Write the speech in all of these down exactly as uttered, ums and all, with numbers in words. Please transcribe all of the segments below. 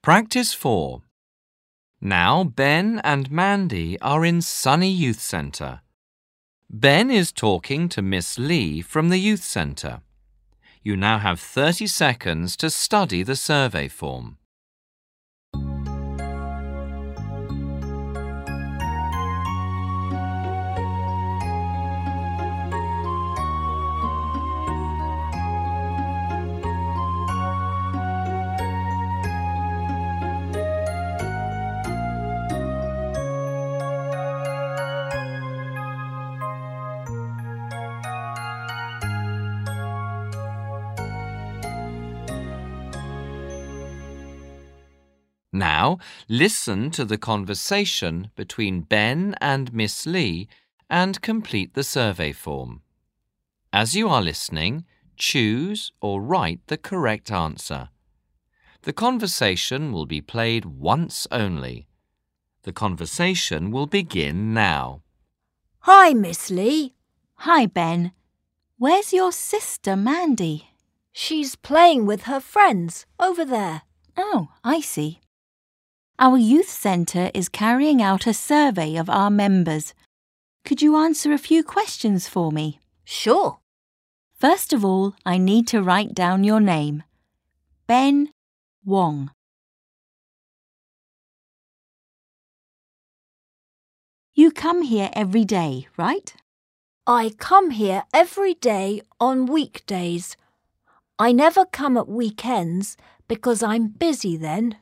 Practice four. Now Ben and Mandy are in Sunny Youth Centre. Ben is talking to Miss Lee from the Youth Centre. You now have thirty seconds to study the survey form. Now, listen to the conversation between Ben and Miss Lee and complete the survey form. As you are listening, choose or write the correct answer. The conversation will be played once only. The conversation will begin now. Hi, Miss Lee. Hi, Ben. Where's your sister, Mandy? She's playing with her friends over there. Oh, I see. Our youth centre is carrying out a survey of our members. Could you answer a few questions for me? Sure. First of all, I need to write down your name. Ben Wong. You come here every day, right? I come here every day on weekdays. I never come at weekends because I'm busy then.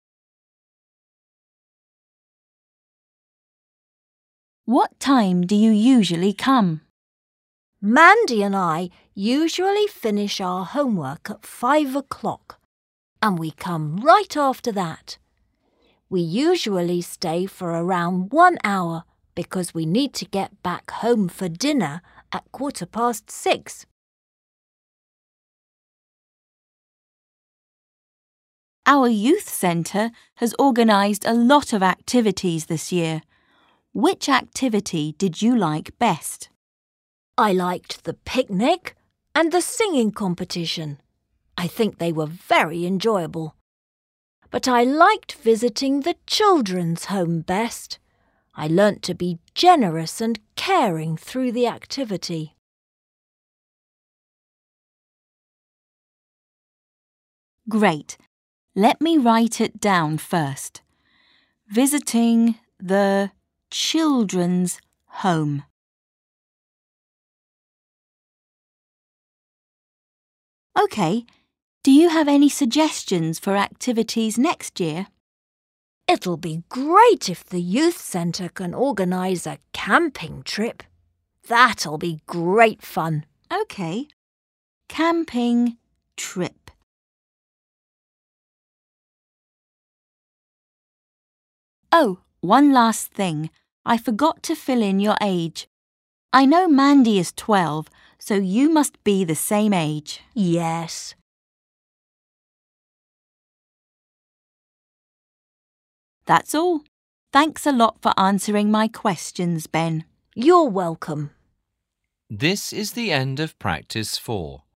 What time do you usually come? Mandy and I usually finish our homework at five o'clock, and we come right after that. We usually stay for around one hour because we need to get back home for dinner at quarter past six. Our youth centre has organised a lot of activities this year. Which activity did you like best? I liked the picnic and the singing competition. I think they were very enjoyable. But I liked visiting the children's home best. I learnt to be generous and caring through the activity. Great. Let me write it down first. Visiting the children's home. OK, do you have any suggestions for activities next year? It'll be great if the youth centre can organise a camping trip. That'll be great fun. OK, camping trip. Oh, one last thing. I forgot to fill in your age. I know Mandy is twelve, so you must be the same age. Yes. That's all. Thanks a lot for answering my questions, Ben. You're welcome. This is the end of practice four.